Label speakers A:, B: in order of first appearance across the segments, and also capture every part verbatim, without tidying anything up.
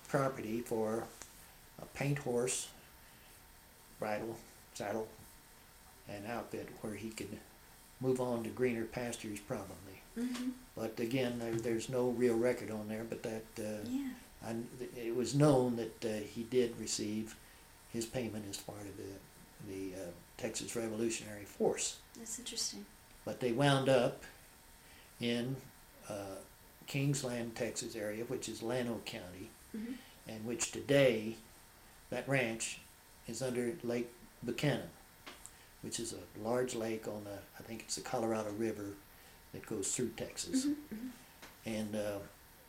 A: property for a paint horse, bridle, saddle, and outfit where he could move on to greener pastures probably.
B: Mm-hmm.
A: But again, there, there's no real record on there, but that uh,
B: Yeah.
A: I, it was known that uh, he did receive his payment as part of the, the uh, Texas Revolutionary Force.
B: That's interesting.
A: But they wound up in uh, Kingsland, Texas area, which is Llano County,
B: Mm-hmm.
A: and which today, that ranch is under Lake Buchanan, which is a large lake on the, I think it's the Colorado River that goes through Texas.
B: Mm-hmm. Mm-hmm.
A: And uh,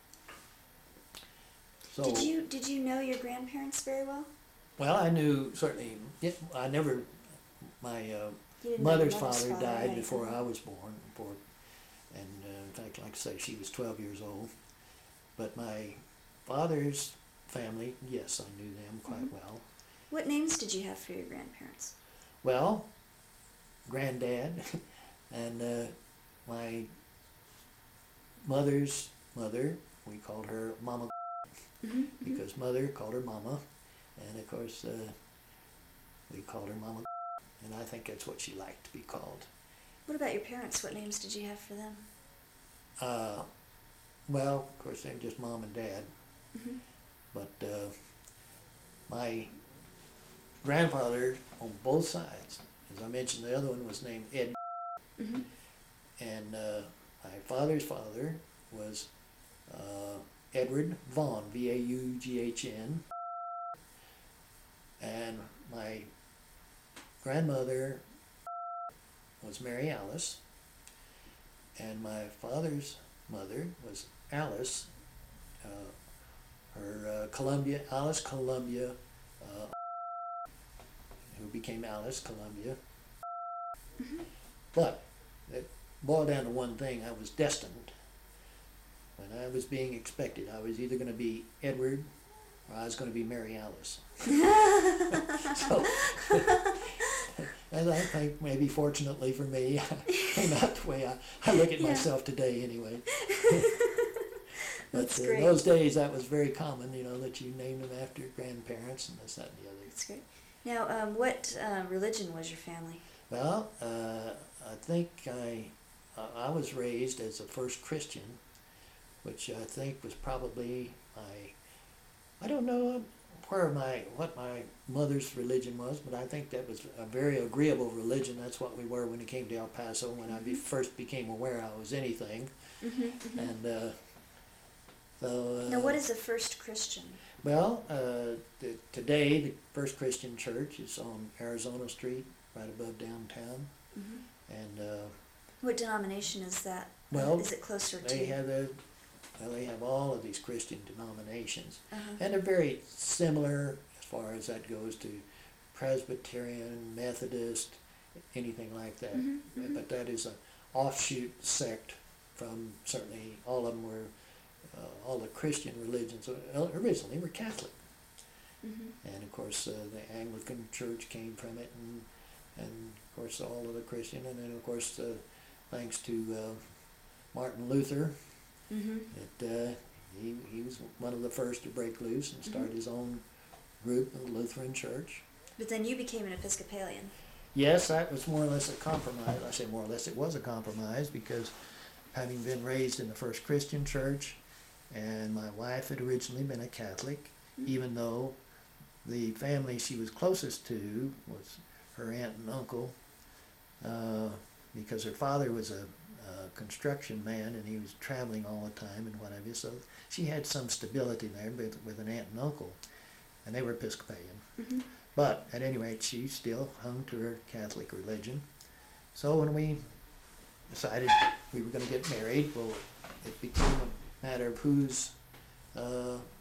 A: so...
B: Did you did you know your grandparents very well?
A: Well, I knew certainly, yeah, I never, my uh,
B: You didn't know
A: mother's
B: your
A: father died
B: right?
A: before
B: Uh-huh.
A: I was born, before, and uh, in fact, like I say, she was twelve years old. But my father's family, yes, I knew them quite
B: Mhm.
A: well.
B: What names did you have for your grandparents?
A: Well, granddad and uh, my mother's mother, we called her Mama
B: Mm-hmm.
A: because mother called her Mama, and of course uh, we called her Mama, and I think that's what she liked to be called.
B: What about your parents? What names did you have for them?
A: Uh, well, of course, they're just Mom and Dad,
B: Mm-hmm.
A: but uh, my grandfather on both sides, as I mentioned, the other one was named Ed,
B: Mm-hmm.
A: and uh, my father's father was uh, Edward Vaughn, V A U G H N, and my grandmother was Mary Alice, and my father's mother was Alice, uh, her uh, Columbia, Alice Columbia, uh, who became Alice Columbia.
B: Mm-hmm.
A: But it boiled down to one thing: I was destined. When I was being expected, I was either going to be Edward or I was going to be Mary Alice. So, and I think maybe fortunately for me, came out the way I, I look at
B: Yeah.
A: myself today anyway. But
B: That's
A: uh,
B: great.
A: in those days, that was very common, you know, that you named them after your grandparents and this, that, and the other.
B: That's great. Now, um, what uh, religion was your family?
A: Well, uh, I think I, uh, I was raised as a first Christian, which I think was probably my, I don't know where my, what my mother's religion was, but I think that was a very agreeable religion. That's what we were when it came to El Paso, when I be, first became aware I was anything.
B: Mm-hmm, mm-hmm.
A: And uh, so... Uh,
B: Now, what is a first Christian?
A: Well, uh, the, today the First Christian Church is on Arizona Street, right above downtown.
B: Mm-hmm.
A: And uh,
B: What denomination is that?
A: Well,
B: is it closer
A: they
B: to?
A: have a, well, they have all of these Christian denominations,
B: Uh-huh.
A: and they're very similar as far as that goes to Presbyterian, Methodist, anything like that.
B: Mhm, mhm.
A: But that is an offshoot sect from, certainly all of them were, uh, all the Christian religions uh, originally were Catholic.
B: Mm-hmm.
A: And of course, uh, the Anglican Church came from it, and and of course all of the Christian, and then of course, uh, thanks to uh, Martin Luther,
B: Mm-hmm.
A: that uh, he he was one of the first to break loose and start
B: Mhm.
A: his own group, the Lutheran Church.
B: But then you became an Episcopalian.
A: Yes, that was more or less a compromise. I say more or less it was a compromise because having been raised in the First Christian Church, and my wife had originally been a Catholic,
B: Mhm.
A: even though the family she was closest to was her aunt and uncle, uh, because her father was a, a construction man and he was traveling all the time and whatever, so she had some stability there with, with an aunt and uncle, and they were Episcopalian.
B: Mm-hmm.
A: But at any rate, she still hung to her Catholic religion. So when we decided we were going to get married, well, it became a matter of whose uh,